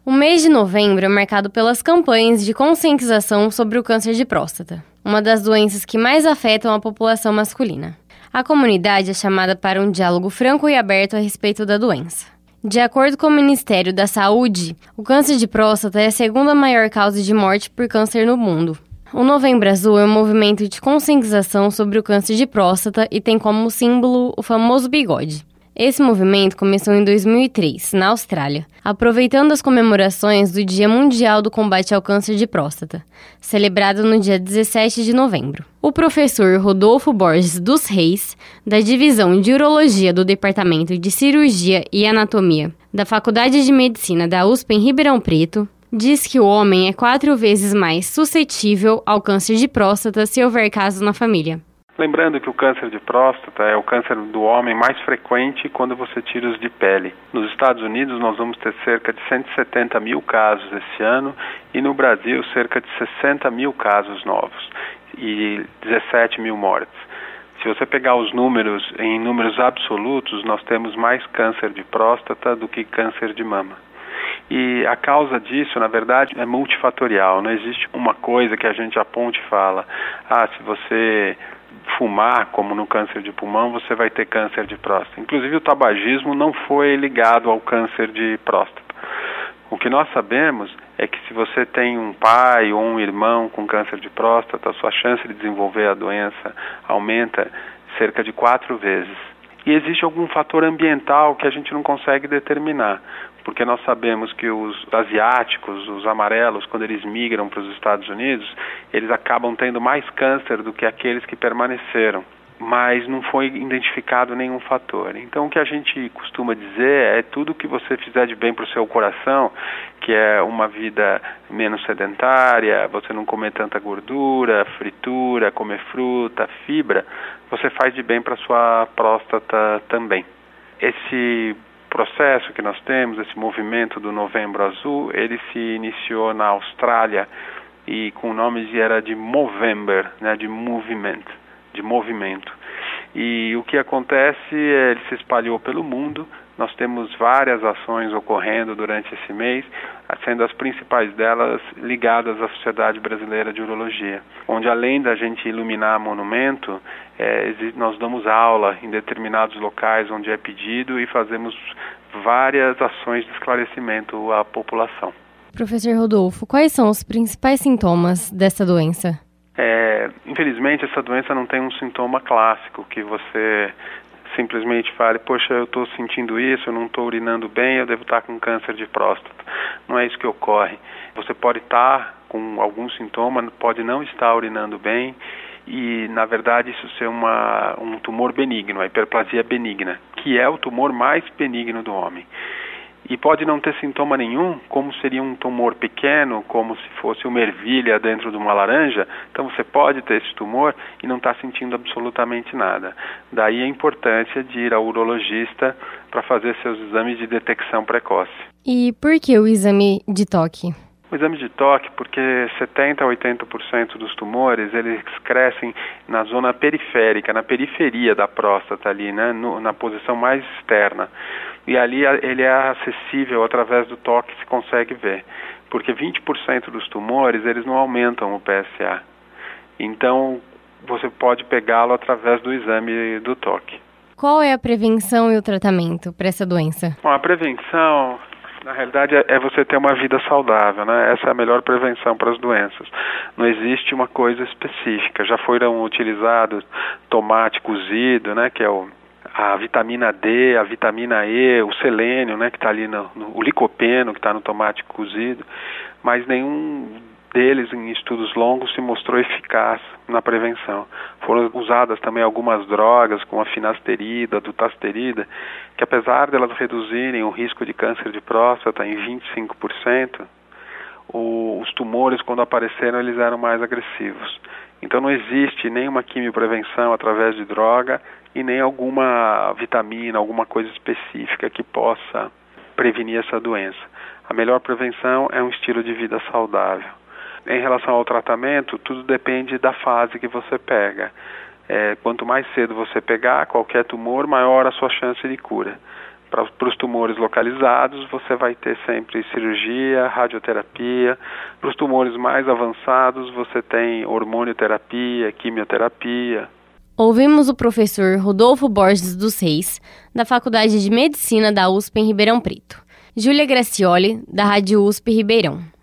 O mês de novembro é marcado pelas campanhas de conscientização sobre o câncer de próstata, uma das doenças que mais afetam a população masculina. A comunidade é chamada para um diálogo franco e aberto a respeito da doença. De acordo com o Ministério da Saúde, o câncer de próstata é a segunda maior causa de morte por câncer no mundo. O Novembro Azul é um movimento de conscientização sobre o câncer de próstata e tem como símbolo o famoso bigode. Esse movimento começou em 2003, na Austrália, aproveitando as comemorações do Dia Mundial do Combate ao Câncer de Próstata, celebrado no dia 17 de novembro. O professor Rodolfo Borges dos Reis, da Divisão de Urologia do Departamento de Cirurgia e Anatomia da Faculdade de Medicina da USP em Ribeirão Preto, diz que o homem é 4 vezes mais suscetível ao câncer de próstata se houver caso na família. Lembrando que o câncer de próstata é o câncer do homem mais frequente quando você tira os de pele. Nos Estados Unidos nós vamos ter cerca de 170 mil casos esse ano e no Brasil cerca de 60 mil casos novos e 17 mil mortes. Se você pegar os números em números absolutos, nós temos mais câncer de próstata do que câncer de mama. E a causa disso, na verdade, é multifatorial. Não existe uma coisa que a gente aponte e fala, se você fumar, como no câncer de pulmão, você vai ter câncer de próstata. Inclusive o tabagismo não foi ligado ao câncer de próstata. O que nós sabemos é que se você tem um pai ou um irmão com câncer de próstata, a sua chance de desenvolver a doença aumenta cerca de 4 vezes. E existe algum fator ambiental que a gente não consegue determinar, porque nós sabemos que os asiáticos, os amarelos, quando eles migram para os Estados Unidos, eles acabam tendo mais câncer do que aqueles que permaneceram, mas não foi identificado nenhum fator. Então o que a gente costuma dizer é tudo que você fizer de bem para o seu coração, que é uma vida menos sedentária, você não comer tanta gordura, fritura, comer fruta, fibra, você faz de bem para a sua próstata também. Esse processo que nós temos, esse movimento do Novembro Azul, ele se iniciou na Austrália e com o nome era de Movember, né, de movimento. E o que acontece é ele se espalhou pelo mundo. Nós temos várias ações ocorrendo durante esse mês, sendo as principais delas ligadas à Sociedade Brasileira de Urologia, onde além da gente iluminar monumento, nós damos aula em determinados locais onde é pedido e fazemos várias ações de esclarecimento à população. Professor Rodolfo, quais são os principais sintomas dessa doença? Infelizmente, essa doença não tem um sintoma clássico que você simplesmente fale, poxa, eu estou sentindo isso, eu não estou urinando bem, eu devo estar com câncer de próstata. Não é isso que ocorre. Você pode estar com algum sintoma, pode não estar urinando bem e, na verdade, isso ser um tumor benigno, a hiperplasia benigna, que é o tumor mais benigno do homem. E pode não ter sintoma nenhum, como seria um tumor pequeno, como se fosse uma ervilha dentro de uma laranja. Então você pode ter esse tumor e não está sentindo absolutamente nada. Daí a importância de ir ao urologista para fazer seus exames de detecção precoce. E por que o exame de toque? O exame de toque, porque 70% a 80% dos tumores, eles crescem na zona periférica, na periferia da próstata ali, né, na posição mais externa. E ali ele é acessível através do toque, se consegue ver. Porque 20% dos tumores, eles não aumentam o PSA. Então, você pode pegá-lo através do exame do toque. Qual é a prevenção e o tratamento para essa doença? Bom, a prevenção, na realidade, é você ter uma vida saudável, né? Essa é a melhor prevenção para as doenças. Não existe uma coisa específica. Já foram utilizados tomate cozido, né? Que é a vitamina D, a vitamina E, o selênio, né? Que está ali o licopeno, que está no tomate cozido. Mas nenhum deles, em estudos longos, se mostrou eficaz na prevenção. Foram usadas também algumas drogas, como a finasterida, a dutasterida, que apesar de elas reduzirem o risco de câncer de próstata em 25%, os tumores, quando apareceram, eles eram mais agressivos. Então não existe nenhuma quimioprevenção através de droga e nem alguma vitamina, alguma coisa específica que possa prevenir essa doença. A melhor prevenção é um estilo de vida saudável. Em relação ao tratamento, tudo depende da fase que você pega. Quanto mais cedo você pegar qualquer tumor, maior a sua chance de cura. Para os tumores localizados, você vai ter sempre cirurgia, radioterapia. Para os tumores mais avançados, você tem hormonioterapia, quimioterapia. Ouvimos o professor Rodolfo Borges dos Reis, da Faculdade de Medicina da USP em Ribeirão Preto. Júlia Gracioli, da Rádio USP Ribeirão.